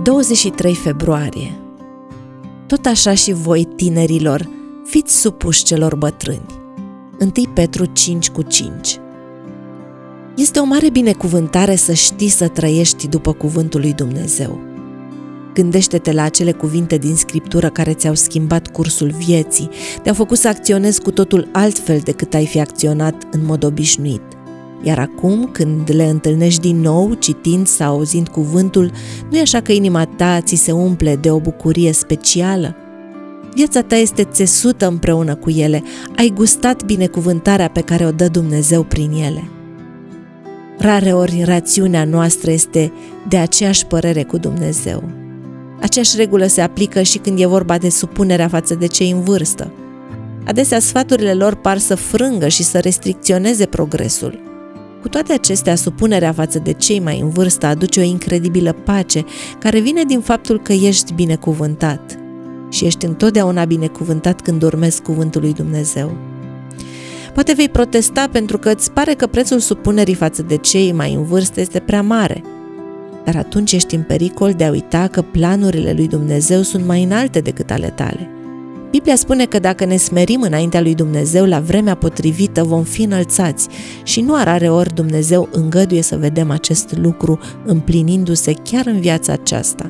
23 februarie. Tot așa și voi, tinerilor, fiți supuși celor bătrâni. 1 Petru 5:5. Este o mare binecuvântare să știi să trăiești după cuvântul lui Dumnezeu. Gândește-te la acele cuvinte din Scriptură care ți-au schimbat cursul vieții, te-au făcut să acționezi cu totul altfel decât ai fi acționat în mod obișnuit. Iar acum, când le întâlnești din nou, citind sau auzind cuvântul, nu e așa că inima ta ți se umple de o bucurie specială? Viața ta este țesută împreună cu ele, ai gustat binecuvântarea pe care o dă Dumnezeu prin ele. Rareori, rațiunea noastră este de aceeași părere cu Dumnezeu. Aceeași regulă se aplică și când e vorba de supunerea față de cei în vârstă. Adesea sfaturile lor par să frângă și să restricționeze progresul. Cu toate acestea, supunerea față de cei mai în vârstă aduce o incredibilă pace care vine din faptul că ești binecuvântat. Și ești întotdeauna binecuvântat când urmezi cuvântul lui Dumnezeu. Poate vei protesta pentru că îți pare că prețul supunerii față de cei mai în vârstă este prea mare. Dar atunci ești în pericol de a uita că planurile lui Dumnezeu sunt mai înalte decât ale tale. Biblia spune că dacă ne smerim înaintea lui Dumnezeu, la vremea potrivită vom fi înălțați și nu rareori Dumnezeu îngăduie să vedem acest lucru împlinindu-se chiar în viața aceasta.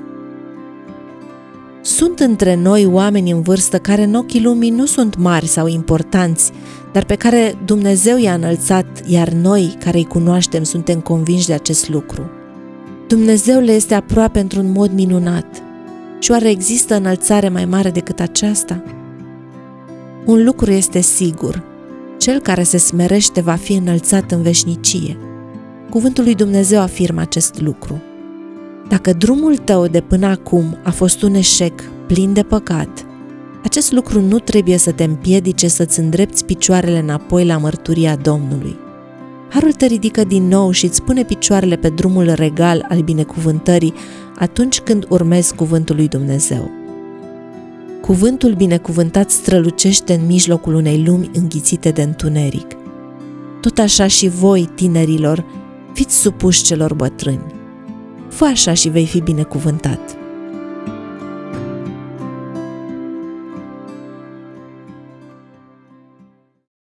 Sunt între noi oameni în vârstă care în ochii lumii nu sunt mari sau importanți, dar pe care Dumnezeu i-a înălțat, iar noi, care îi cunoaștem, suntem convinși de acest lucru. Dumnezeu le este aproape într-un mod minunat. Și oare există înălțare mai mare decât aceasta? Un lucru este sigur, cel care se smerește va fi înălțat în veșnicie. Cuvântul lui Dumnezeu afirmă acest lucru. Dacă drumul tău de până acum a fost un eșec plin de păcat, acest lucru nu trebuie să te împiedice să-ți îndrepți picioarele înapoi la mărturia Domnului. Harul te ridică din nou și îți pune picioarele pe drumul regal al binecuvântării atunci când urmezi cuvântul lui Dumnezeu. Cuvântul binecuvântat strălucește în mijlocul unei lumi înghițite de întuneric. Tot așa și voi, tinerilor, fiți supuși celor bătrâni. Fă așa și vei fi binecuvântat.